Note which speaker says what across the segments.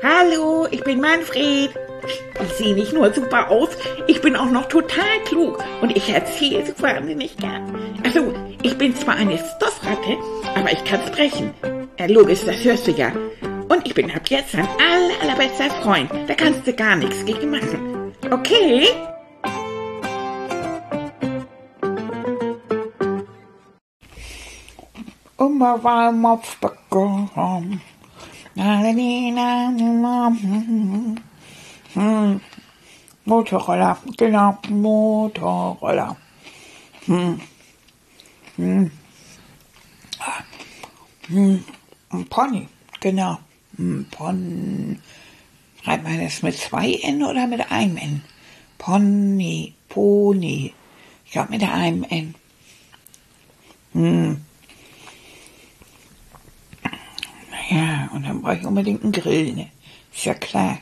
Speaker 1: Hallo, ich bin Manfred. Ich sehe nicht nur super aus, ich bin auch noch total klug und ich erzähle so wahnsinnig gern. Also, ich bin zwar eine Stoffratte, aber ich kann sprechen. Logisch, das hörst du ja. Und ich bin ab jetzt dein allerbester Freund. Da kannst du gar nichts gegen machen. Okay? Immer war Mopf bekommen. Motorroller, genau, Motorroller. Pony, genau. Schreibt man das mit 2 N oder mit einem N? Pony. Ich glaube mit einem N. Ja, und dann brauche ich unbedingt einen Grill, ne? Ist ja klar.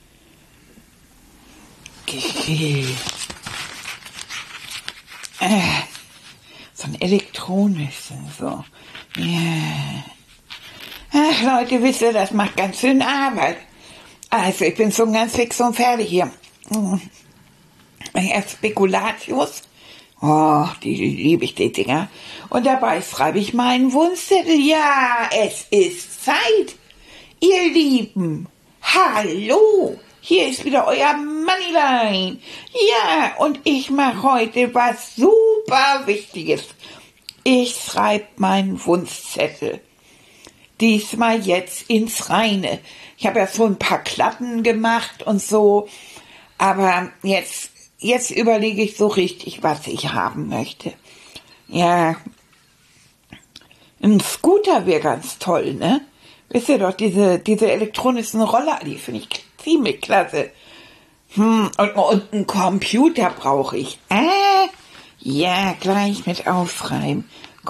Speaker 1: So ein elektronisches, so. Ja. Ach, Leute, wisst ihr, das macht ganz schön Arbeit. Also, ich bin schon ganz fix und fertig hier. Spekulatius. Oh, die liebe ich, die Dinger. Und dabei schreibe ich meinen Wunschzettel. Ja, es ist Zeit. Ihr Lieben, hallo. Hier ist wieder euer Moneyline. Ja, und ich mache heute was super Wichtiges. Ich schreibe meinen Wunschzettel. Diesmal jetzt ins Reine. Ich habe ja so ein paar Klappen gemacht und so. Aber jetzt überlege ich so richtig, was ich haben möchte. Ja, ein Scooter wäre ganz toll, ne? Wisst ihr doch, diese elektronischen Roller, die finde ich ziemlich klasse. Und einen Computer brauche ich. Ja, gleich mit aufschreiben.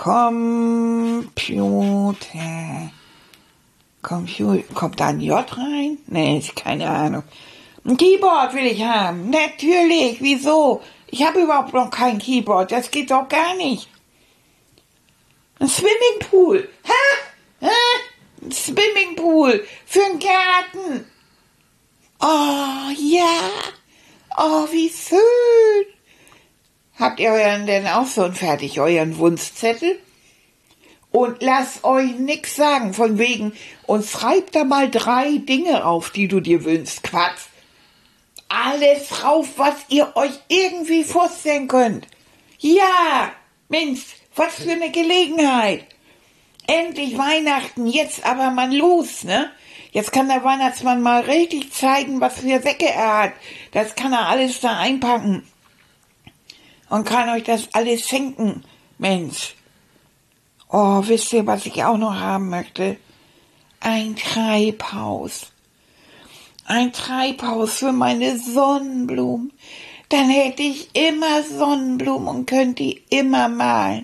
Speaker 1: Computer. Kommt da ein J rein? Nee, keine Ahnung. Ein Keyboard will ich haben. Natürlich, wieso? Ich habe überhaupt noch kein Keyboard, das geht doch gar nicht. Ein Swimmingpool. Ein Swimmingpool für den Garten. Oh, ja. Oh, wie schön. Habt ihr euren denn auch schon fertig, euren Wunschzettel? Und lasst euch nix sagen, von wegen, und schreibt da mal 3 Dinge auf, die du dir wünschst. Quatsch. Alles drauf, was ihr euch irgendwie vorstellen könnt. Ja, Mensch, was für eine Gelegenheit. Endlich Weihnachten, jetzt aber mal los, ne? Jetzt kann der Weihnachtsmann mal richtig zeigen, was für Säcke er hat. Das kann er alles da einpacken. Und kann euch das alles schenken, Mensch. Oh, wisst ihr, was ich auch noch haben möchte? Ein Treibhaus. Ein Treibhaus für meine Sonnenblumen. Dann hätte ich immer Sonnenblumen und könnte die immer malen.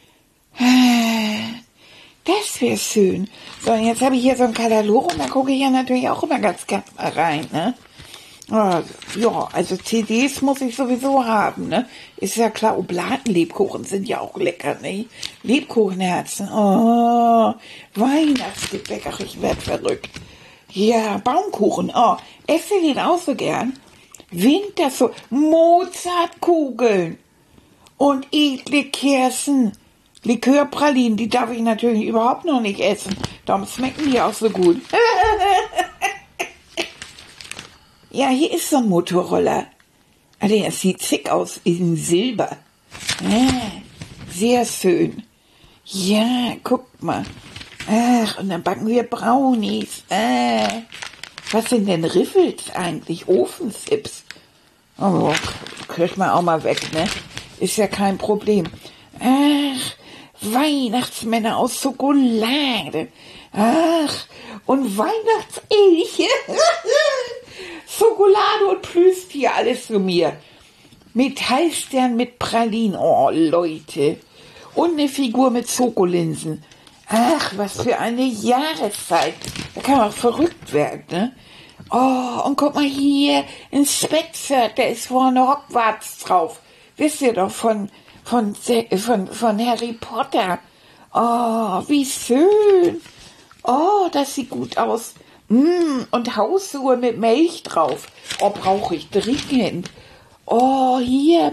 Speaker 1: Das wäre schön. So, und jetzt habe ich hier so einen Katalog und da gucke ich ja natürlich auch immer ganz gerne mal rein, ne? Ja, also CDs muss ich sowieso haben, ne? Ist ja klar, Oblaten-Lebkuchen sind ja auch lecker, ne? Lebkuchenherzen, oh, Weihnachtsgebäck, ach, ich werd verrückt. Ja, Baumkuchen, oh, esse den auch so gern. Winter so, Mozartkugeln und edle Kerzen. Likörpralinen, die darf ich natürlich überhaupt noch nicht essen. Darum schmecken die auch so gut. Ja, hier ist so ein Motorroller. Also, das sieht schick aus, in Silber. Sehr schön. Ja, guck mal. Ach, und dann backen wir Brownies. Was sind denn Riffels eigentlich? Ofenchips. Oh, kriegt man auch mal weg, ne? Ist ja kein Problem. Ach, Weihnachtsmänner aus Schokolade. Ach, und Weihnachtselche. Schokolade und Plüschtier, alles für mir. Metallstern mit Pralinen. Oh, Leute. Und eine Figur mit Schokolinsen. Ach, was für eine Jahreszeit. Da kann man auch verrückt werden, ne? Oh, und guck mal hier, ein Speckshirt, der ist vorne Hogwarts drauf. Wisst ihr doch, von Harry Potter. Oh, wie schön. Oh, das sieht gut aus. Und Hausruhe mit Milch drauf. Oh, brauche ich dringend. Oh, hier.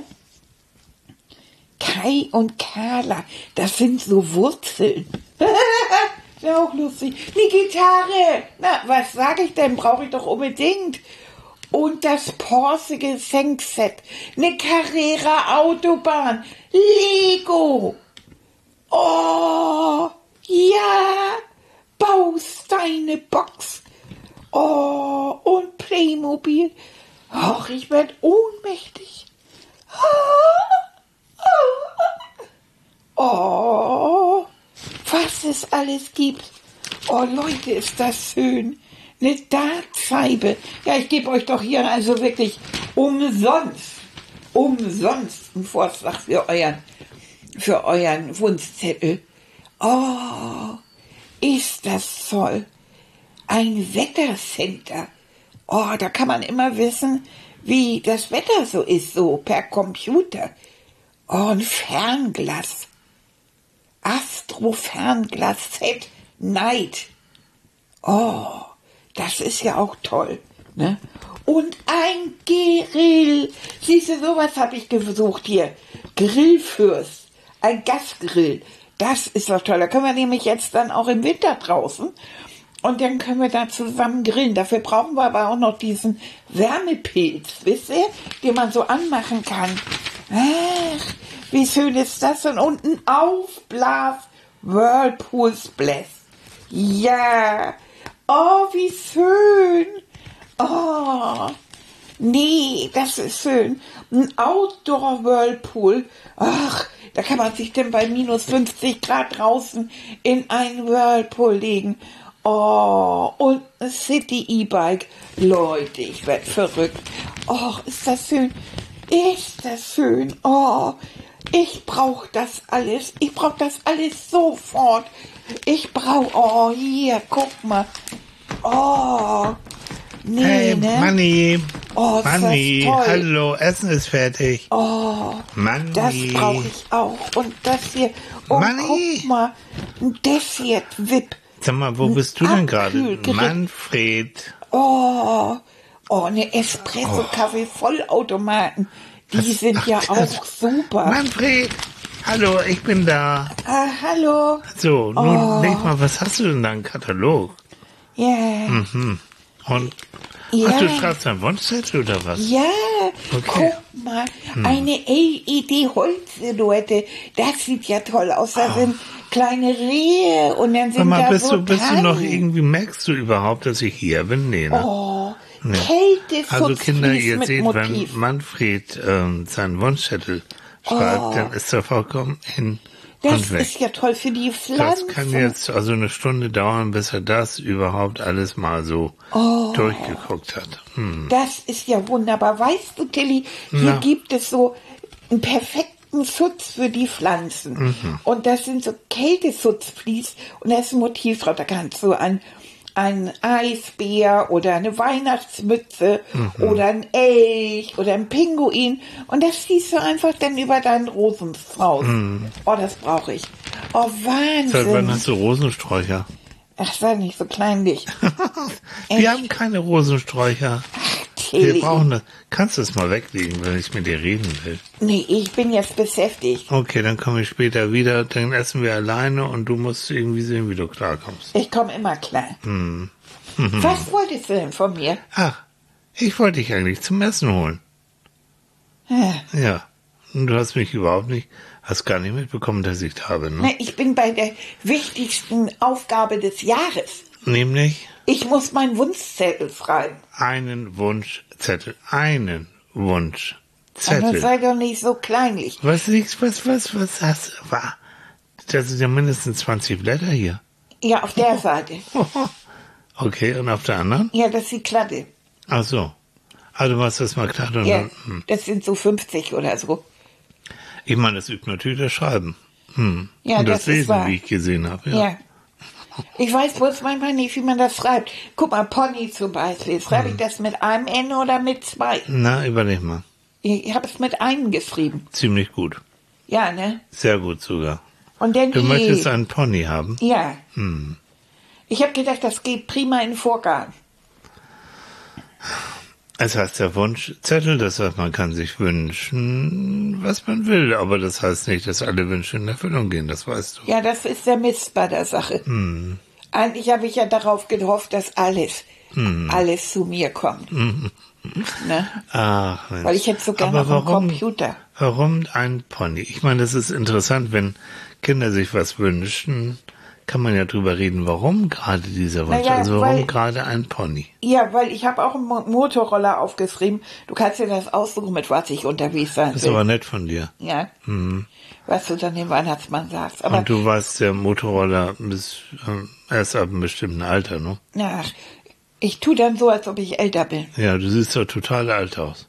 Speaker 1: Kai und Carla, das sind so Wurzeln. Ist ja auch lustig. Die Gitarre. Na, was sage ich denn? Brauche ich doch unbedingt. Und das Porsche Geschenkset. Eine Carrera Autobahn. Lego. Oh, ja. Bausteinebox. Oh, und Playmobil. Ach, ich werd ohnmächtig. Oh, was es alles gibt. Oh, Leute, ist das schön. Eine Dartscheibe. Ja, ich gebe euch doch hier also wirklich umsonst einen Vorschlag für euren Wunschzettel. Oh, ist das toll. Ein Wettercenter. Oh, da kann man immer wissen, wie das Wetter so ist, so per Computer. Oh, ein Fernglas. Astro-Fernglas Set Night. Oh, das ist ja auch toll, ne? Und ein Grill. Siehst du, sowas habe ich gesucht hier. Grillfürst. Ein Gasgrill. Das ist doch toll. Da können wir nämlich jetzt dann auch im Winter draußen. Und dann können wir da zusammen grillen. Dafür brauchen wir aber auch noch diesen Wärmepilz, wisst ihr? Den man so anmachen kann. Ach, wie schön ist das? Und unten Aufblas Whirlpool Splash. Ja. Oh, wie schön. Oh. Nee, das ist schön. Ein Outdoor-Whirlpool. Ach, da kann man sich denn bei minus 50 Grad draußen in einen Whirlpool legen. Oh, und ein City-E-Bike. Leute, ich werd verrückt. Oh, ist das schön. Ist das schön. Oh, ich brauche das alles. Ich brauche das alles sofort. Oh, hier, guck mal. Oh, nee,
Speaker 2: hey,
Speaker 1: ne?
Speaker 2: Manni.
Speaker 1: Oh, ist
Speaker 2: Manni,
Speaker 1: das toll.
Speaker 2: hallo, Essen ist fertig.
Speaker 1: Oh,
Speaker 2: Manni.
Speaker 1: das brauche ich auch. Und das hier. Und
Speaker 2: Manni.
Speaker 1: guck mal, ein Dessert Whip.
Speaker 2: Sag mal, wo bist du denn gerade?
Speaker 1: Abkühlgerät.
Speaker 2: Manfred.
Speaker 1: Oh, eine Espresso-Kaffee-Vollautomaten. Die sind ja auch super.
Speaker 2: Manfred, hallo, ich bin da.
Speaker 1: Ah, hallo.
Speaker 2: So, nun leg mal, was hast du denn da im Katalog?
Speaker 1: Ja.
Speaker 2: Und,
Speaker 1: Ja.
Speaker 2: ach, du schreibst einen Wunschzettel oder was?
Speaker 1: Ja,
Speaker 2: Okay.
Speaker 1: guck mal, eine LED-Holzsilhouette, das sieht ja toll aus. Da sind kleine Rehe und dann
Speaker 2: Sag
Speaker 1: sind
Speaker 2: mal,
Speaker 1: da
Speaker 2: bist
Speaker 1: so
Speaker 2: du noch
Speaker 1: Tannen.
Speaker 2: irgendwie, merkst du überhaupt, dass ich hier bin? Nee, ne?
Speaker 1: Oh,
Speaker 2: Nee.
Speaker 1: Kälteschutzvlies
Speaker 2: Also Kinder, ihr
Speaker 1: mit
Speaker 2: seht,
Speaker 1: Motiv.
Speaker 2: wenn Manfred seinen Wunschzettel schreibt, dann ist er vollkommen hin
Speaker 1: Das
Speaker 2: und weg.
Speaker 1: ist ja toll für die Pflanzen.
Speaker 2: Das kann jetzt also eine Stunde dauern, bis er das überhaupt alles mal so durchgeguckt hat.
Speaker 1: Das ist ja wunderbar. Weißt du, Tilly, hier
Speaker 2: Na.
Speaker 1: gibt es so einen perfekten Schutz für die Pflanzen. Und das sind so Kälteschutzvlies und da ist ein Motiv drauf. Da kannst du ein Eisbär oder eine Weihnachtsmütze oder ein Elch oder ein Pinguin. Und das ziehst du einfach dann über deinen Rosenstrauß. Oh, das brauche ich. Oh,
Speaker 2: Seit wann
Speaker 1: Wahnsinn.
Speaker 2: hast du Rosensträucher?
Speaker 1: Ach, sei nicht so kleinlich.
Speaker 2: Wir haben keine Rosensträucher. Wir
Speaker 1: Tilly.
Speaker 2: brauchen das. Kannst du es mal weglegen, wenn ich mit dir reden will?
Speaker 1: Nee, ich bin jetzt beschäftigt.
Speaker 2: Okay, dann komme ich später wieder. Dann essen wir alleine und du musst irgendwie sehen, wie du klarkommst.
Speaker 1: Ich komme immer klar. Was wolltest du denn von mir?
Speaker 2: Ach, ich wollte dich eigentlich zum Essen holen. Ja. Und du hast mich hast gar nicht mitbekommen, dass ich da bin, ne?
Speaker 1: Ne, ich bin bei der wichtigsten Aufgabe des Jahres.
Speaker 2: Nämlich
Speaker 1: Ich muss meinen Wunschzettel schreiben.
Speaker 2: einen Wunschzettel. Einen
Speaker 1: Aber
Speaker 2: Wunschzettel.
Speaker 1: sei doch nicht so kleinlich.
Speaker 2: Was hast du? Das sind ja mindestens 20 Blätter hier.
Speaker 1: Ja, auf der Seite.
Speaker 2: Okay, und auf der anderen?
Speaker 1: Ja, das ist die Klatte.
Speaker 2: Ach so. Also was das mal klar. Und
Speaker 1: Ja,
Speaker 2: dann,
Speaker 1: das sind so 50 oder so.
Speaker 2: ich meine, das übt natürlich das Schreiben.
Speaker 1: Ja,
Speaker 2: und
Speaker 1: das
Speaker 2: das
Speaker 1: ist
Speaker 2: Lesen,
Speaker 1: wahr.
Speaker 2: wie ich gesehen habe. Ja.
Speaker 1: Ja. Ich weiß bloß manchmal nicht, wie man das schreibt. Guck mal, Pony zum Beispiel. Schreibe ich das mit einem N oder mit zwei?
Speaker 2: Na, überleg mal.
Speaker 1: Ich habe es mit einem geschrieben.
Speaker 2: Ziemlich gut.
Speaker 1: Ja, ne?
Speaker 2: Sehr gut sogar.
Speaker 1: Und dann
Speaker 2: Du
Speaker 1: je.
Speaker 2: möchtest einen Pony haben?
Speaker 1: Ja. Ich habe gedacht, das geht prima in den Vorgarten.
Speaker 2: Es heißt der Wunschzettel, das heißt, man kann sich wünschen, was man will, aber das heißt nicht, dass alle Wünsche in Erfüllung gehen, das weißt du.
Speaker 1: Ja, das ist der Mist bei der Sache. Eigentlich habe ich ja darauf gehofft, dass alles zu mir kommt. Ne?
Speaker 2: Ach, Mensch.
Speaker 1: Weil ich hätte so gerne noch einen Computer.
Speaker 2: Warum ein Pony? Ich meine, das ist interessant, wenn Kinder sich was wünschen, kann man ja drüber reden, warum gerade dieser Wunsch,
Speaker 1: Naja,
Speaker 2: also warum gerade ein Pony?
Speaker 1: Ja, weil ich habe auch einen Motorroller aufgeschrieben. Du kannst dir das aussuchen, mit was ich unterwegs sein will.
Speaker 2: Das ist aber nett von dir.
Speaker 1: Ja. Was du dann dem Weihnachtsmann sagst. Aber
Speaker 2: Und du weißt, der Motorroller ist erst ab einem bestimmten Alter, ne?
Speaker 1: na, ich tue dann so, als ob ich älter bin.
Speaker 2: Ja, du siehst doch total alt aus.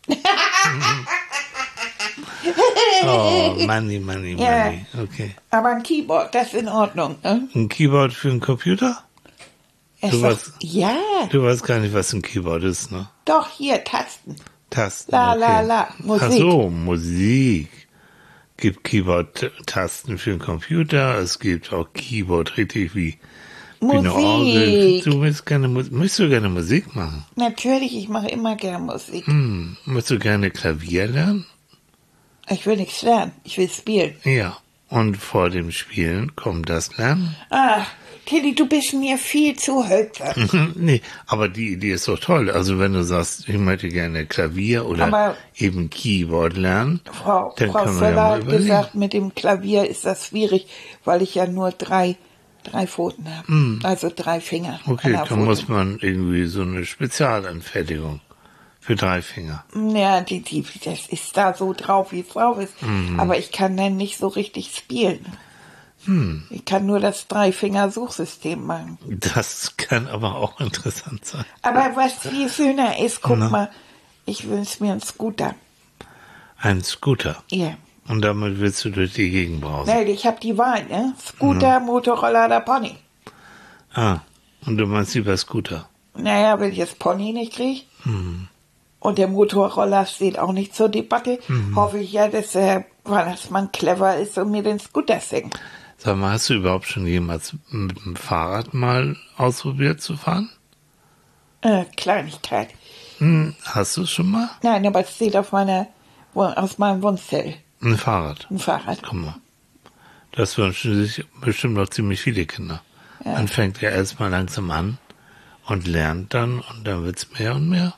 Speaker 2: Oh, Manni.
Speaker 1: Ja.
Speaker 2: Okay.
Speaker 1: Aber ein Keyboard, das ist in Ordnung. Ne?
Speaker 2: Ein Keyboard für einen Computer? Du weißt gar nicht, was ein Keyboard ist, ne?
Speaker 1: Doch, hier, Tasten.
Speaker 2: Tasten.
Speaker 1: La, Musik.
Speaker 2: Ach so, Musik. Gibt Keyboard-Tasten für einen Computer, es gibt auch Keyboard richtig wie eine Orgel. Du möchtest du gerne Musik machen?
Speaker 1: Natürlich, ich mache immer gerne Musik.
Speaker 2: Möchtest du gerne Klavier lernen?
Speaker 1: Ich will nichts lernen, ich will spielen.
Speaker 2: Ja. Und vor dem Spielen kommt das Lernen?
Speaker 1: Ach, Tilly, du bist mir viel zu hölzer.
Speaker 2: Nee, aber die Idee ist doch toll. Also wenn du sagst, ich möchte gerne Klavier oder eben Keyboard lernen,
Speaker 1: Frau
Speaker 2: können wir
Speaker 1: Völler
Speaker 2: ja mal
Speaker 1: hat
Speaker 2: überlegen.
Speaker 1: gesagt, mit dem Klavier ist das schwierig, weil ich ja nur drei Pfoten habe. Also 3 Finger.
Speaker 2: Okay,
Speaker 1: an der
Speaker 2: dann muss
Speaker 1: Pfote.
Speaker 2: man irgendwie so eine Spezialanfertigung für 3 Finger.
Speaker 1: Ja, das ist da so drauf, wie es drauf ist. Aber ich kann dann nicht so richtig spielen. Ich kann nur das 3-Finger-Suchsystem machen.
Speaker 2: Das kann aber auch interessant sein.
Speaker 1: Aber was viel schöner ist, guck mal, ich wünsche mir einen Scooter.
Speaker 2: Ein Scooter.
Speaker 1: Ja.
Speaker 2: Und damit willst du durch die Gegend brausen.
Speaker 1: Weil ich habe die Wahl, ne? Scooter, Motorroller oder Pony.
Speaker 2: Ah, und du meinst lieber Scooter.
Speaker 1: Naja, wenn ich das Pony nicht kriege und der Motorroller steht auch nicht zur Debatte, hoffe ich ja, dass der Weihnachtsmann clever ist und mir den Scooter schenkt.
Speaker 2: Sag mal, hast du überhaupt schon jemals mit dem Fahrrad mal ausprobiert zu fahren?
Speaker 1: Kleinigkeit.
Speaker 2: Hast du es schon mal?
Speaker 1: Nein, aber es steht aus meinem Wunschzettel.
Speaker 2: Ein Fahrrad.
Speaker 1: Ein Fahrrad.
Speaker 2: Guck mal. Das wünschen sich bestimmt noch ziemlich viele Kinder.
Speaker 1: Ja.
Speaker 2: Man fängt ja erstmal langsam an und lernt dann und dann wird's mehr und mehr.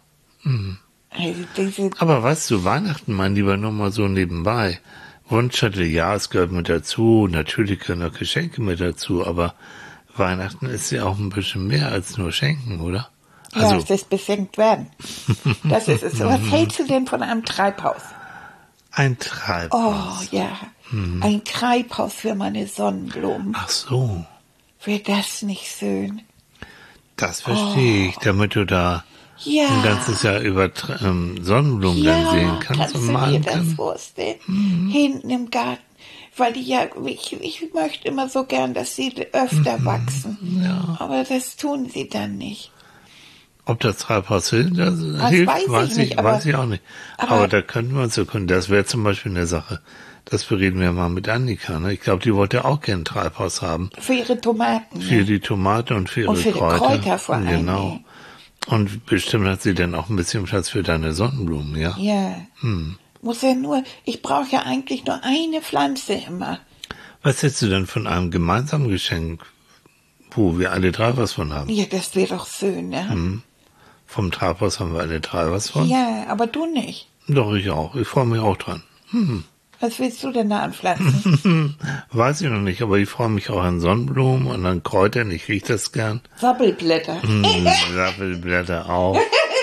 Speaker 1: Also
Speaker 2: Aber weißt du, Weihnachten, mein Lieber, nur mal so nebenbei. Wunschzettel, ja, es gehört mit dazu. Natürlich gehören auch Geschenke mit dazu, aber Weihnachten ist ja auch ein bisschen mehr als nur Schenken, oder?
Speaker 1: ja, es ist beschenkt werden. Das ist es. Was hältst du denn von einem Treibhaus?
Speaker 2: Ein Treibhaus.
Speaker 1: Oh, ja. Ein Treibhaus für meine Sonnenblumen.
Speaker 2: Ach so,
Speaker 1: Wäre das nicht schön?
Speaker 2: das verstehe ich, damit du da
Speaker 1: Ja.
Speaker 2: ein ganzes Jahr über Sonnenblumen dann sehen kannst und
Speaker 1: du dir
Speaker 2: malen
Speaker 1: das
Speaker 2: kannst.
Speaker 1: vorstellen? Hinten im Garten. Weil die ja, ich möchte immer so gern, dass sie öfter wachsen.
Speaker 2: Ja.
Speaker 1: Aber das tun sie dann nicht.
Speaker 2: Ob das Treibhaus hilft,
Speaker 1: weiß ich nicht,
Speaker 2: weiß ich auch nicht.
Speaker 1: aber-
Speaker 2: Aber da könnten wir uns erkunden. Das wäre zum Beispiel eine Sache. Das bereden wir mal mit Annika. Ne? Ich glaube, die wollte auch gerne ein Treibhaus haben.
Speaker 1: Für ihre Tomaten.
Speaker 2: Für die Tomate und für ihre
Speaker 1: Und für die
Speaker 2: Kräuter.
Speaker 1: Kräuter vor allem.
Speaker 2: Genau. Und bestimmt hat sie dann auch ein bisschen Platz für deine Sonnenblumen, ja?
Speaker 1: Ja. Muss ja nur, ich brauche ja eigentlich nur eine Pflanze immer.
Speaker 2: Was hättest du denn von einem gemeinsamen Geschenk, wo wir alle 3 was von haben?
Speaker 1: Ja, das wäre doch schön, ne?
Speaker 2: Vom Treibhaus haben wir alle 3 was von?
Speaker 1: Ja, aber du nicht.
Speaker 2: Doch, ich auch. Ich freue mich auch dran.
Speaker 1: Was willst du denn da anpflanzen?
Speaker 2: Weiß ich noch nicht, aber ich freue mich auch an Sonnenblumen und an Kräutern. Ich rieche das gern.
Speaker 1: Sappelblätter.
Speaker 2: Sappelblätter auch.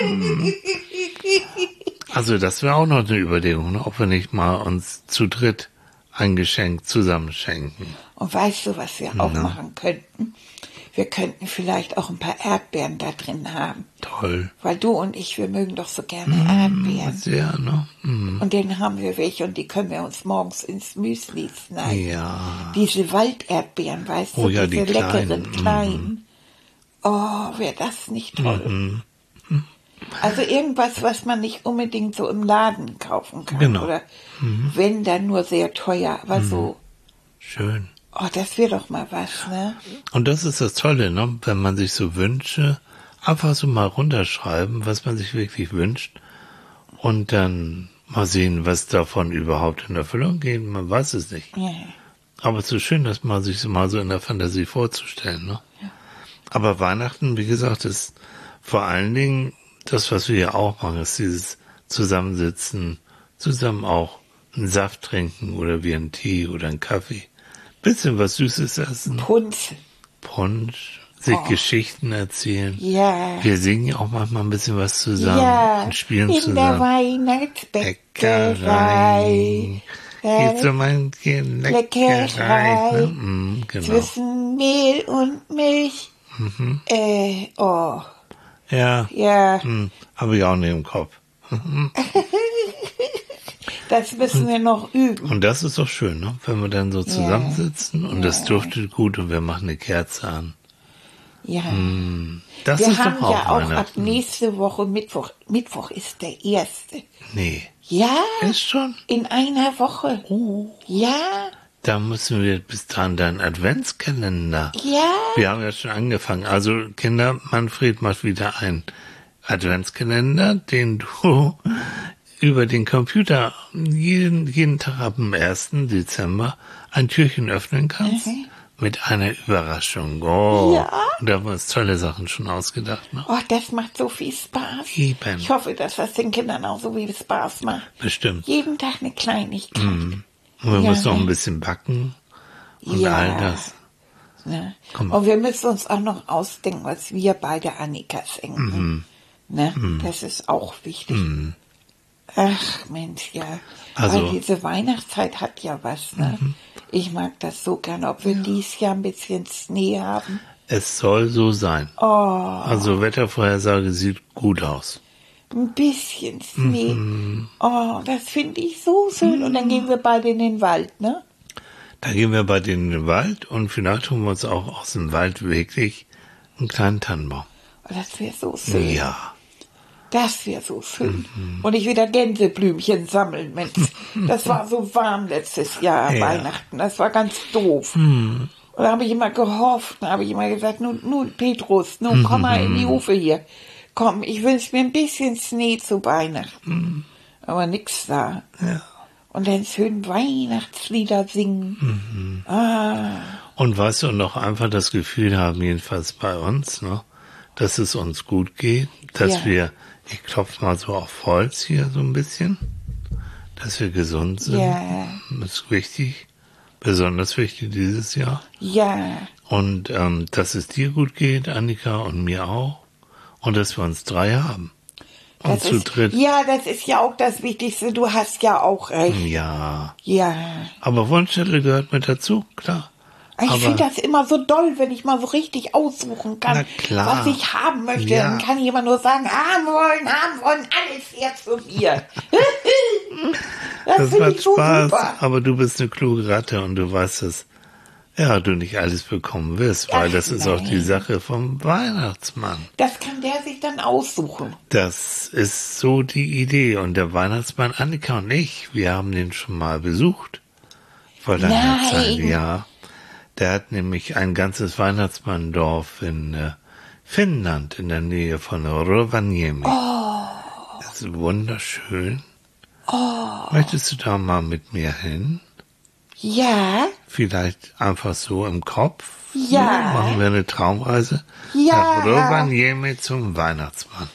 Speaker 2: Also das wäre auch noch eine Überlegung, ne? Ob wir nicht mal uns zu dritt ein Geschenk zusammenschenken.
Speaker 1: Und weißt du, was wir auch machen könnten? Wir könnten vielleicht auch ein paar Erdbeeren da drin haben.
Speaker 2: Toll.
Speaker 1: Weil du und ich, wir mögen doch so gerne Erdbeeren.
Speaker 2: Sehr, ne?
Speaker 1: Und dann haben wir welche und die können wir uns morgens ins Müsli schneiden.
Speaker 2: Ja.
Speaker 1: Diese Walderdbeeren, weißt du,
Speaker 2: Oh ja,
Speaker 1: diese
Speaker 2: die
Speaker 1: leckeren,
Speaker 2: kleinen.
Speaker 1: kleinen. Oh, wäre das nicht toll. Also irgendwas, was man nicht unbedingt so im Laden kaufen kann.
Speaker 2: Genau.
Speaker 1: Oder wenn, dann nur sehr teuer, aber so.
Speaker 2: Schön.
Speaker 1: Oh, das wäre doch mal was, ne?
Speaker 2: Und das ist das Tolle, ne? Wenn man sich so Wünsche einfach so mal runterschreiben, was man sich wirklich wünscht und dann mal sehen, was davon überhaupt in Erfüllung geht. Man weiß es nicht.
Speaker 1: Ja.
Speaker 2: Aber es ist schön, das mal sich so mal so in der Fantasie vorzustellen, ne?
Speaker 1: Ja.
Speaker 2: Aber Weihnachten, wie gesagt, ist vor allen Dingen das, was wir ja auch machen, ist dieses Zusammensitzen, zusammen auch einen Saft trinken oder wie einen Tee oder einen Kaffee. Bisschen was Süßes essen. Punsch, sich Geschichten erzählen.
Speaker 1: Ja.
Speaker 2: Wir singen ja auch manchmal ein bisschen was zusammen
Speaker 1: Ja.
Speaker 2: und spielen
Speaker 1: In
Speaker 2: zusammen.
Speaker 1: der Weihnachtsbäckerei.
Speaker 2: Geht so mein Leckerei. Ne? Genau.
Speaker 1: Zwischen Mehl und Milch.
Speaker 2: Ja.
Speaker 1: Ja.
Speaker 2: Habe ich auch nicht im Kopf.
Speaker 1: Das müssen wir noch üben.
Speaker 2: Und das ist doch schön, ne? Wenn wir dann so zusammensitzen und das duftet gut und wir machen eine Kerze an.
Speaker 1: Ja.
Speaker 2: Das
Speaker 1: Wir
Speaker 2: ist
Speaker 1: haben
Speaker 2: doch auch
Speaker 1: ja auch ab
Speaker 2: Weihnachten.
Speaker 1: nächste Woche Mittwoch. Mittwoch ist der 1.
Speaker 2: Nee.
Speaker 1: Ja.
Speaker 2: Ist schon?
Speaker 1: In einer Woche.
Speaker 2: Oh.
Speaker 1: Ja.
Speaker 2: Da müssen wir bis dahin deinen Adventskalender.
Speaker 1: Ja.
Speaker 2: Wir haben ja schon angefangen. Also Kinder, Manfred macht wieder einen Adventskalender, den du über den Computer jeden Tag ab dem 1. Dezember ein Türchen öffnen kannst. Mit einer Überraschung. Oh.
Speaker 1: Ja.
Speaker 2: Und da haben wir uns tolle Sachen schon ausgedacht. Ne?
Speaker 1: Oh, das macht so viel Spaß.
Speaker 2: Eben.
Speaker 1: Ich hoffe, dass das den Kindern auch so viel Spaß macht.
Speaker 2: Bestimmt.
Speaker 1: Jeden Tag eine Kleinigkeit.
Speaker 2: Und wir
Speaker 1: Ja.
Speaker 2: müssen noch ein bisschen backen und
Speaker 1: Ja.
Speaker 2: all das.
Speaker 1: Ne?
Speaker 2: Komm.
Speaker 1: Und wir müssen uns auch noch ausdenken, was wir beide Annika schenken. Ne? Das ist auch wichtig. Ach Mensch, ja.
Speaker 2: Also-
Speaker 1: Weil diese Weihnachtszeit hat ja was. Ne? Ich mag das so gerne, ob wir dieses Jahr ein bisschen Schnee haben.
Speaker 2: Es soll so sein.
Speaker 1: Oh,
Speaker 2: Also Wettervorhersage sieht gut aus.
Speaker 1: ein bisschen Schnee. Oh, das finde ich so schön. Und dann gehen wir beide in den Wald, ne?
Speaker 2: Da gehen wir bei denen in den Wald und vielleicht holen wir uns auch aus dem Wald wirklich einen kleinen Tannenbaum.
Speaker 1: Oh, das wäre so schön.
Speaker 2: Ja.
Speaker 1: Das wäre so schön. Und ich wieder Gänseblümchen sammeln, Mensch. Das war so warm letztes Jahr,
Speaker 2: Ja.
Speaker 1: Weihnachten. Das war ganz doof. Und da habe ich immer gehofft, da habe ich immer gesagt, nun Petrus, nun komm mal in die Hufe hier. Komm, ich wünsche mir ein bisschen Schnee zu Weihnachten. Aber nix da.
Speaker 2: Ja.
Speaker 1: Und dann schön Weihnachtslieder singen.
Speaker 2: Und weißt du, und noch einfach das Gefühl haben, jedenfalls bei uns, ne, dass es uns gut geht, dass
Speaker 1: Ja.
Speaker 2: wir, ich klopfe mal so auf Holz hier so ein bisschen, dass wir gesund sind.
Speaker 1: Ja.
Speaker 2: Das ist wichtig, besonders wichtig dieses Jahr.
Speaker 1: Ja,
Speaker 2: Und dass es dir gut geht, Annika, und mir auch. Und dass wir uns 3 haben. Und zu dritt.
Speaker 1: ja, das ist ja auch das Wichtigste. Du hast ja auch recht.
Speaker 2: Ja.
Speaker 1: Ja.
Speaker 2: Aber Wunschzettel gehört mit dazu, klar.
Speaker 1: Ich
Speaker 2: Aber-
Speaker 1: finde das immer so doll, wenn ich mal so richtig aussuchen kann,
Speaker 2: Na klar.
Speaker 1: was ich haben möchte.
Speaker 2: Ja.
Speaker 1: Dann kann ich immer nur sagen, haben wollen, alles jetzt von mir. das
Speaker 2: Das
Speaker 1: finde
Speaker 2: macht
Speaker 1: ich so
Speaker 2: Spaß,
Speaker 1: super.
Speaker 2: aber du bist eine kluge Ratte und du weißt, dass du nicht alles bekommen wirst, weil
Speaker 1: Ach,
Speaker 2: das ist auch die
Speaker 1: nein.
Speaker 2: Sache vom Weihnachtsmann.
Speaker 1: Das kann der sich dann aussuchen.
Speaker 2: Das ist so die Idee. Und der Weihnachtsmann, Annika und ich, wir haben den schon mal besucht. Vor langer
Speaker 1: Nein.
Speaker 2: Zeit, ja. Der hat nämlich ein ganzes Weihnachtsmanndorf in Finnland, in der Nähe von Rovaniemi. Das ist wunderschön. Möchtest du da mal mit mir hin?
Speaker 1: Ja,
Speaker 2: Vielleicht einfach so im Kopf.
Speaker 1: Ja.
Speaker 2: Machen wir eine Traumreise.
Speaker 1: Ja.
Speaker 2: Nach Rovaniemi zum Weihnachtsmann.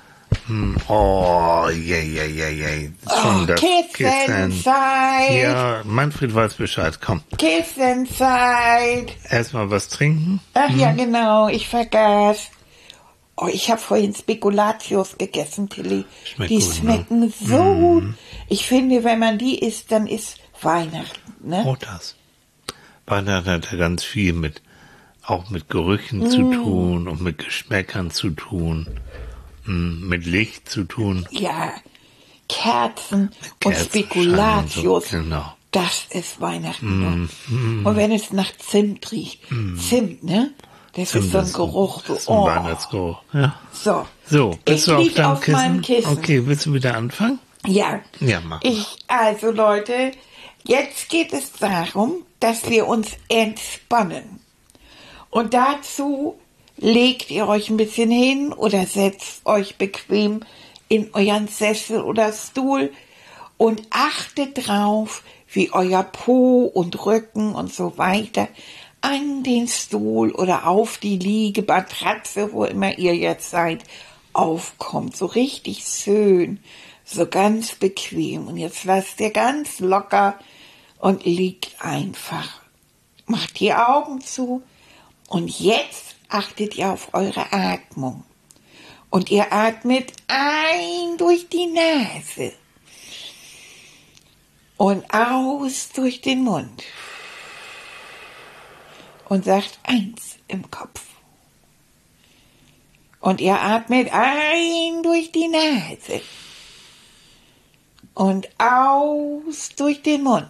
Speaker 2: Oh, Schon das
Speaker 1: Kissenzeit.
Speaker 2: Ja, Manfred weiß Bescheid. Komm,
Speaker 1: Kissenzeit.
Speaker 2: erstmal was trinken.
Speaker 1: Ach ja, genau, ich vergaß. Oh, ich habe vorhin Spekulatius gegessen, Tilly.
Speaker 2: Schmeckt
Speaker 1: Die
Speaker 2: gut, ne?
Speaker 1: schmecken so gut. Ich finde, wenn man die isst, dann ist Weihnachten, ne?
Speaker 2: Oh, das. Weihnachten hat ja ganz viel auch mit Gerüchen zu tun und mit Geschmäckern zu tun, mit Licht zu tun.
Speaker 1: Ja, Kerzen und
Speaker 2: Kerzenschein
Speaker 1: Spekulatius.
Speaker 2: und so, genau.
Speaker 1: Das ist Weihnachten noch. Und wenn es nach Zimt riecht. Zimt, ne? Das ist so ein Geruch.
Speaker 2: Das ist
Speaker 1: So,
Speaker 2: ein
Speaker 1: oh.
Speaker 2: Weihnachtsgeruch. Ja.
Speaker 1: So.
Speaker 2: So, bist
Speaker 1: Ich
Speaker 2: du auf
Speaker 1: lieg
Speaker 2: deinem
Speaker 1: auf
Speaker 2: Kissen?
Speaker 1: meinem Kissen.
Speaker 2: Okay, willst du wieder anfangen?
Speaker 1: Ja.
Speaker 2: Ja, mach mal.
Speaker 1: Also Leute, Jetzt geht es darum, dass wir uns entspannen. Und dazu legt ihr euch ein bisschen hin oder setzt euch bequem in euren Sessel oder Stuhl und achtet drauf, wie euer Po und Rücken und so weiter an den Stuhl oder auf die Liegematratze, wo immer ihr jetzt seid, aufkommt. So richtig schön, so ganz bequem. Und jetzt lasst ihr ganz locker und liegt einfach. Macht die Augen zu und jetzt achtet ihr auf eure Atmung. Und ihr atmet ein durch die Nase und aus durch den Mund. Und sagt 1 im Kopf. Und ihr atmet ein durch die Nase und aus durch den Mund.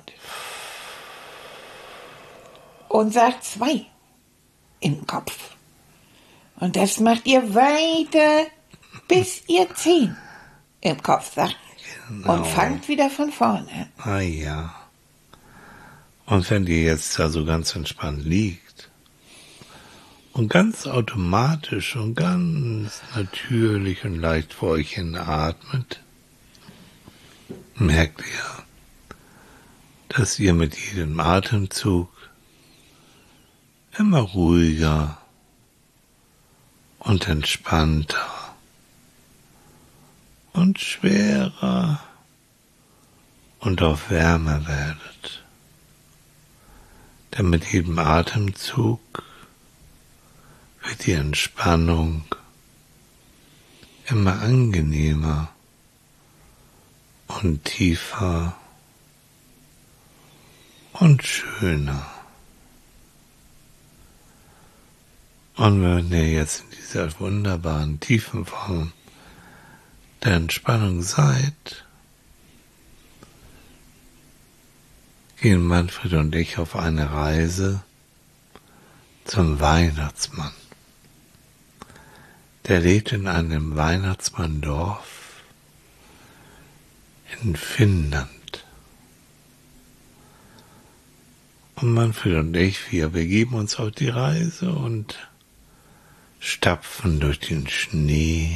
Speaker 1: Und sagt 2 im Kopf. Und das macht ihr weiter, bis ihr 10 im Kopf sagt.
Speaker 2: Genau.
Speaker 1: Und fangt wieder von vorne an.
Speaker 2: Ah ja. Und wenn ihr jetzt da so ganz entspannt liegt und ganz automatisch und ganz natürlich und leicht vor euch hin atmet, merkt ihr, dass ihr mit jedem Atemzug immer ruhiger und entspannter und schwerer und auch wärmer werdet. Denn mit jedem Atemzug wird die Entspannung immer angenehmer und tiefer und schöner. Und wenn ihr jetzt in dieser wunderbaren tiefen Form der Entspannung seid, gehen Manfred und ich auf eine Reise zum Weihnachtsmann. Der lebt in einem Weihnachtsmanndorf in Finnland. Und Manfred und ich, wir begeben uns auf die Reise und stapfen durch den Schnee.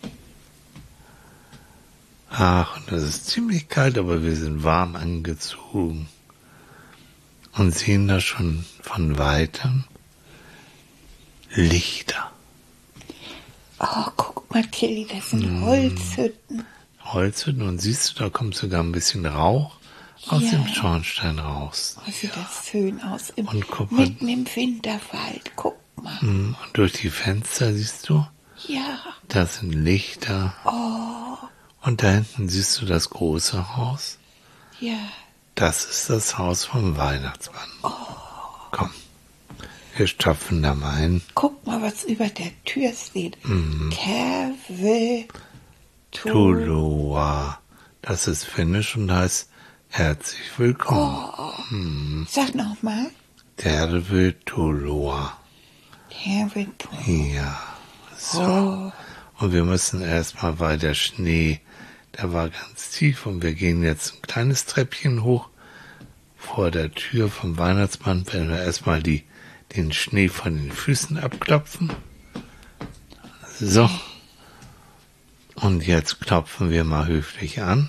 Speaker 2: Ach, und es ist ziemlich kalt, aber wir sind warm angezogen und sehen da schon von Weitem Lichter.
Speaker 1: Oh, guck mal, Tilly, das sind Holzhütten.
Speaker 2: Holzhütten, und siehst du, da kommt sogar ein bisschen Rauch aus dem Schornstein raus.
Speaker 1: Oh, sieht das schön aus.
Speaker 2: Und guck mal,
Speaker 1: Mitten im Winterwald, guck mal.
Speaker 2: und durch die Fenster siehst du,
Speaker 1: Ja.
Speaker 2: da sind Lichter.
Speaker 1: Oh,
Speaker 2: Und da hinten siehst du das große Haus.
Speaker 1: ja.
Speaker 2: Das ist das Haus vom Weihnachtsmann. Komm, wir stapfen da mal hin.
Speaker 1: Guck mal, was über der Tür steht. Tervetuloa.
Speaker 2: Tuloa. Das ist Finnisch und heißt herzlich willkommen.
Speaker 1: Sag noch mal.
Speaker 2: Tervetuloa.
Speaker 1: Tervetuloa.
Speaker 2: Ja, so. Und wir müssen erstmal, weil der Schnee, der war ganz tief, und wir gehen jetzt ein kleines Treppchen hoch. Vor der Tür vom Weihnachtsmann werden wir erstmal den Schnee von den Füßen abklopfen. So. Und jetzt klopfen wir mal höflich an.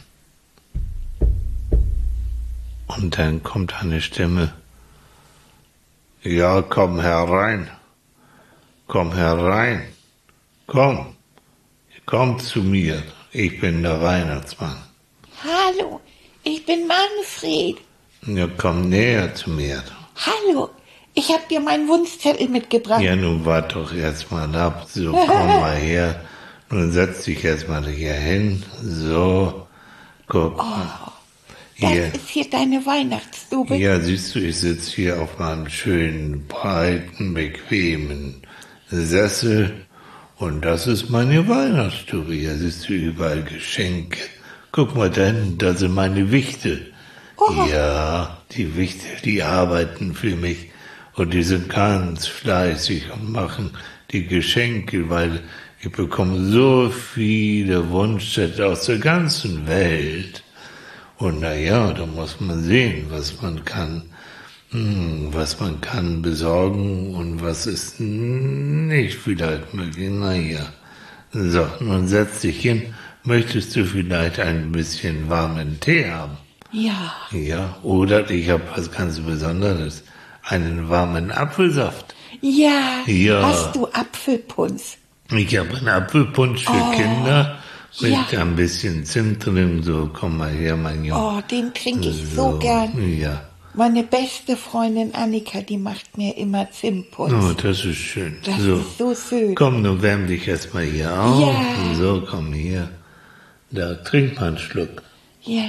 Speaker 2: Und dann kommt eine Stimme. Ja, komm herein. Komm herein. Komm zu mir. Ich bin der Weihnachtsmann.
Speaker 1: Hallo, ich bin Manfred.
Speaker 2: Ja, komm näher zu mir.
Speaker 1: Hallo, ich habe dir meinen Wunschzettel mitgebracht.
Speaker 2: Ja, nun wart doch erst mal ab. So, komm mal her. Nun setz dich erst mal hier hin. So, guck mal. Hier.
Speaker 1: Das ist hier deine Weihnachtsstube.
Speaker 2: Ja, siehst du, ich sitze hier auf meinem schönen, breiten, bequemen Sessel. Und das ist meine Weihnachtsstube. Hier siehst du überall Geschenke. Guck mal da hinten, da sind meine Wichte. Ja, die Wichte, die arbeiten für mich. Und die sind ganz fleißig und machen die Geschenke, weil ich bekomme so viele Wunschzettel aus der ganzen Welt. Und naja, da muss man sehen, was man kann besorgen und was ist nicht vielleicht möglich. Naja. So, nun setz dich hin. Möchtest du vielleicht ein bisschen warmen Tee haben?
Speaker 1: Ja.
Speaker 2: Ja, oder ich habe was ganz Besonderes. Einen warmen Apfelsaft.
Speaker 1: Ja.
Speaker 2: Ja.
Speaker 1: Hast du Apfelpunsch?
Speaker 2: Ich habe einen Apfelpunsch für Kinder mit
Speaker 1: ja.
Speaker 2: ein bisschen Zimt drin. So, komm mal her, mein Junge.
Speaker 1: Oh, den trinke ich so gern.
Speaker 2: Ja.
Speaker 1: Meine beste Freundin Annika, die macht mir immer Zimtpunsch.
Speaker 2: Oh, das ist schön.
Speaker 1: Das ist so schön.
Speaker 2: Komm, nun wärm dich erstmal hier auf.
Speaker 1: Ja.
Speaker 2: So, komm hier. Da, trink mal einen Schluck.
Speaker 1: Ja.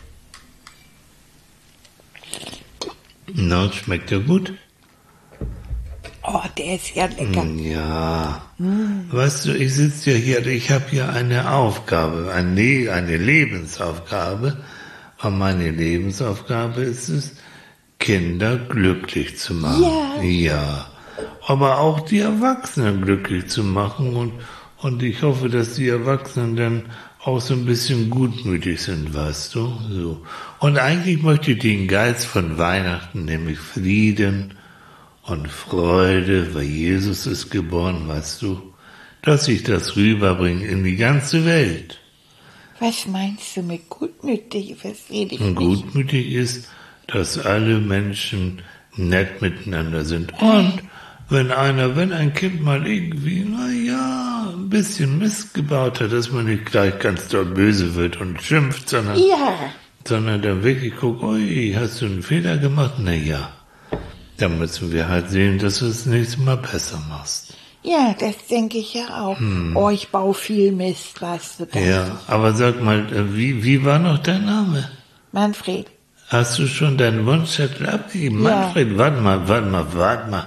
Speaker 2: Na, schmeckt der gut?
Speaker 1: Oh, der ist ja lecker.
Speaker 2: Ja. Weißt du, ich sitze ja hier, ich habe hier eine Aufgabe, eine Lebensaufgabe. Und meine Lebensaufgabe ist es, Kinder glücklich zu machen.
Speaker 1: Ja.
Speaker 2: Ja. Aber auch die Erwachsenen glücklich zu machen und ich hoffe, dass die Erwachsenen dann auch so ein bisschen gutmütig sind, weißt du? So. Und eigentlich möchte ich den Geist von Weihnachten, nämlich Frieden und Freude, weil Jesus ist geboren, weißt du, dass ich das rüberbringe in die ganze Welt.
Speaker 1: Was meinst du mit gutmütig? Verstehe ich
Speaker 2: Und
Speaker 1: nicht.
Speaker 2: gutmütig ist, dass alle Menschen nett miteinander sind. Und wenn ein Kind mal irgendwie, ein bisschen Mist gebaut hat, dass man nicht gleich ganz doll böse wird und schimpft, sondern dann wirklich guckt, ui, hast du einen Fehler gemacht? Ja. Dann müssen wir halt sehen, dass du es nächstes Mal besser machst.
Speaker 1: Ja, das denke ich ja auch. Oh, ich baue viel Mist, weißt du das?
Speaker 2: Ja, aber sag mal, wie war noch dein Name?
Speaker 1: Manfred.
Speaker 2: Hast du schon deinen Wunschzettel abgegeben?
Speaker 1: Ja.
Speaker 2: Manfred, warte mal.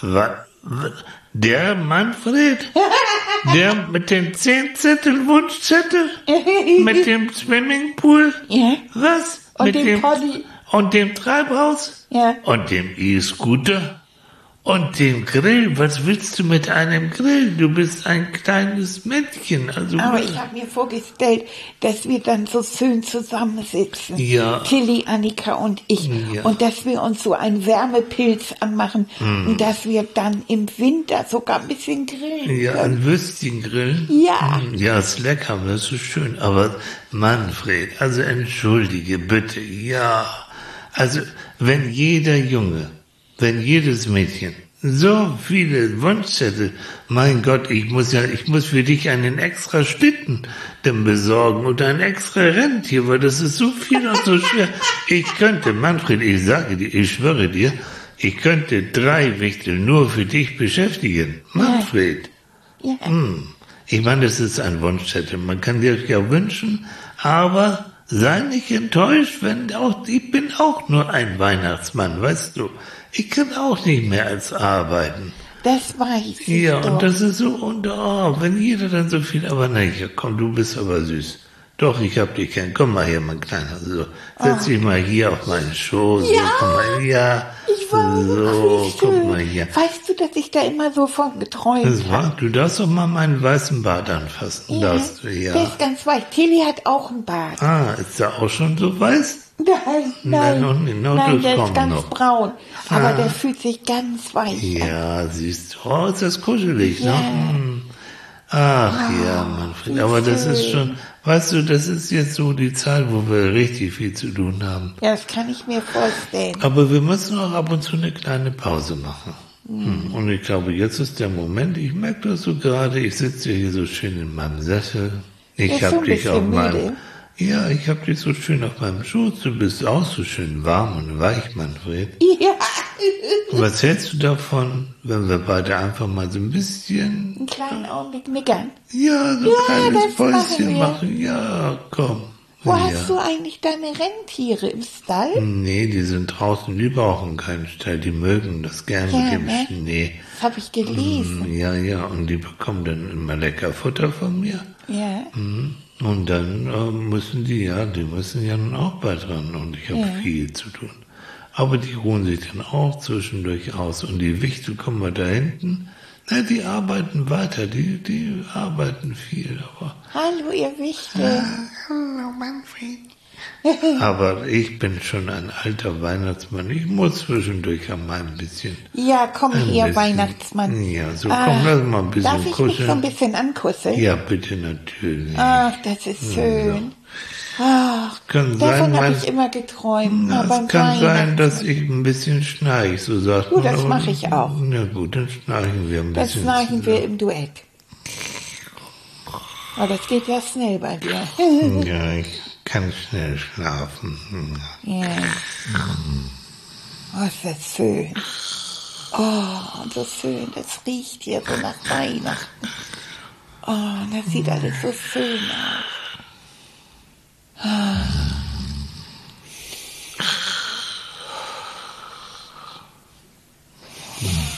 Speaker 2: Der Manfred? Der mit den 10 Zetteln Wunschzettel? Mit dem Swimmingpool?
Speaker 1: Ja.
Speaker 2: Was?
Speaker 1: Und
Speaker 2: mit
Speaker 1: dem Pony.
Speaker 2: Und dem Treibhaus?
Speaker 1: Ja.
Speaker 2: Und dem E-Scooter? Und dem Grill? Was willst du mit einem Grill? Du bist ein kleines Mädchen. Also
Speaker 1: Aber ich habe mir vorgestellt, dass wir dann so schön zusammensitzen.
Speaker 2: Ja.
Speaker 1: Tilly, Annika und ich.
Speaker 2: Ja.
Speaker 1: Und dass wir uns so einen Wärmepilz anmachen. Und dass wir dann im Winter sogar ein bisschen grillen
Speaker 2: ja,
Speaker 1: können.
Speaker 2: ein Würstchen grillen?
Speaker 1: Ja.
Speaker 2: Ja, ist lecker, das ist schön. Aber Manfred, also entschuldige bitte, ja. Also, wenn jedes Mädchen so viele Wunschzettel, mein Gott, ich muss für dich einen extra Schlitten dann besorgen oder ein extra Rentier, weil das ist so viel und so schwer. Ich könnte, Manfred, ich sage dir, ich schwöre dir, ich könnte 3 Wichtel nur für dich beschäftigen. Manfred.
Speaker 1: Ja.
Speaker 2: Ich meine, das ist ein Wunschzettel. Man kann dir ja wünschen, aber sei nicht enttäuscht, ich bin auch nur ein Weihnachtsmann, weißt du. Ich kann auch nicht mehr als arbeiten.
Speaker 1: Das weiß ich
Speaker 2: Ja,
Speaker 1: doch.
Speaker 2: und das ist so, wenn jeder dann so viel, aber naja, komm, du bist aber süß. Doch, ich hab dich gern. Komm mal her, mein Kleiner, so. Setz dich mal hier auf meinen Schoß.
Speaker 1: Ja,
Speaker 2: so, komm mal, ja.
Speaker 1: Ich war
Speaker 2: So,
Speaker 1: wie
Speaker 2: guck
Speaker 1: schön.
Speaker 2: mal hier.
Speaker 1: Weißt du, dass ich da immer so von geträumt habe?
Speaker 2: Du darfst doch mal meinen weißen Bart anfassen. Darfst du,
Speaker 1: Der
Speaker 2: ja.
Speaker 1: ist ganz weich. Tilly hat auch einen Bart.
Speaker 2: Ah, ist der auch schon so weiß?
Speaker 1: Nein,
Speaker 2: noch nicht. No,
Speaker 1: nein,
Speaker 2: das
Speaker 1: der ist
Speaker 2: kommt
Speaker 1: ganz
Speaker 2: noch.
Speaker 1: braun. Aber der fühlt sich ganz weich an.
Speaker 2: Ja, siehst du. Oh, ist das kuschelig,
Speaker 1: Ja.
Speaker 2: ne? Ach ja, Manfred.
Speaker 1: wie
Speaker 2: Aber das ist
Speaker 1: schön.
Speaker 2: schon, weißt du, das ist jetzt so die Zeit, wo wir richtig viel zu tun haben.
Speaker 1: Ja, das kann ich mir vorstellen.
Speaker 2: Aber wir müssen auch ab und zu eine kleine Pause machen. Und ich glaube, jetzt ist der Moment, ich merke das so gerade, ich sitze hier so schön in meinem Sessel. Ich
Speaker 1: Bist du
Speaker 2: habe
Speaker 1: ein
Speaker 2: dich auf
Speaker 1: bisschen müde?
Speaker 2: meinem, ja, ich habe dich so schön auf meinem Schoß, du bist auch so schön warm und weich, Manfred.
Speaker 1: Ja,
Speaker 2: Was hältst du davon, wenn wir beide einfach mal so ein bisschen,
Speaker 1: einen kleinen Augenblick nickern.
Speaker 2: ja, so ein
Speaker 1: Ja,
Speaker 2: kleines
Speaker 1: das machen
Speaker 2: Päuschen
Speaker 1: wir.
Speaker 2: machen? Ja, komm.
Speaker 1: Wo
Speaker 2: ja.
Speaker 1: hast du eigentlich deine Rentiere im Stall?
Speaker 2: Nee, die sind draußen, die brauchen keinen Stall, die mögen das gerne
Speaker 1: Ja,
Speaker 2: mit dem
Speaker 1: ne?
Speaker 2: Schnee.
Speaker 1: Das habe ich gelesen.
Speaker 2: Ja, und die bekommen dann immer lecker Futter von mir.
Speaker 1: Ja.
Speaker 2: Und dann müssen die müssen ja nun auch bald ran und ich habe viel zu tun. Aber die ruhen sich dann auch zwischendurch aus und die Wichtel, kommen wir da hinten, die arbeiten weiter, die arbeiten viel, aber...
Speaker 1: Hallo, ihr Wichtel.
Speaker 2: Hallo, Manfred. Aber ich bin schon ein alter Weihnachtsmann. Ich muss zwischendurch einmal ein bisschen.
Speaker 1: Ja, komm
Speaker 2: Ein
Speaker 1: her,
Speaker 2: bisschen.
Speaker 1: Weihnachtsmann.
Speaker 2: Ja, so komm, lass mal ein bisschen
Speaker 1: Darf ich mich so ein bisschen ankuscheln?
Speaker 2: Ja, bitte, natürlich.
Speaker 1: Ach, das ist schön. Ach,
Speaker 2: Kann
Speaker 1: davon
Speaker 2: sein,
Speaker 1: habe ich immer geträumt.
Speaker 2: Na,
Speaker 1: beim
Speaker 2: es kann sein,
Speaker 1: Weihnachten.
Speaker 2: dass ich ein bisschen schnarche, so sagt
Speaker 1: Du,
Speaker 2: man.
Speaker 1: das
Speaker 2: aber-
Speaker 1: mache ich auch.
Speaker 2: Na gut, dann schnarchen wir ein
Speaker 1: Das
Speaker 2: bisschen.
Speaker 1: schnarchen wir im Duett. Aber das geht ja schnell bei dir.
Speaker 2: Ja, ich kann schnell schlafen.
Speaker 1: Ja. Oh, ist das schön. Oh, so schön. Das riecht hier so nach Weihnachten. Oh, das sieht alles so schön aus.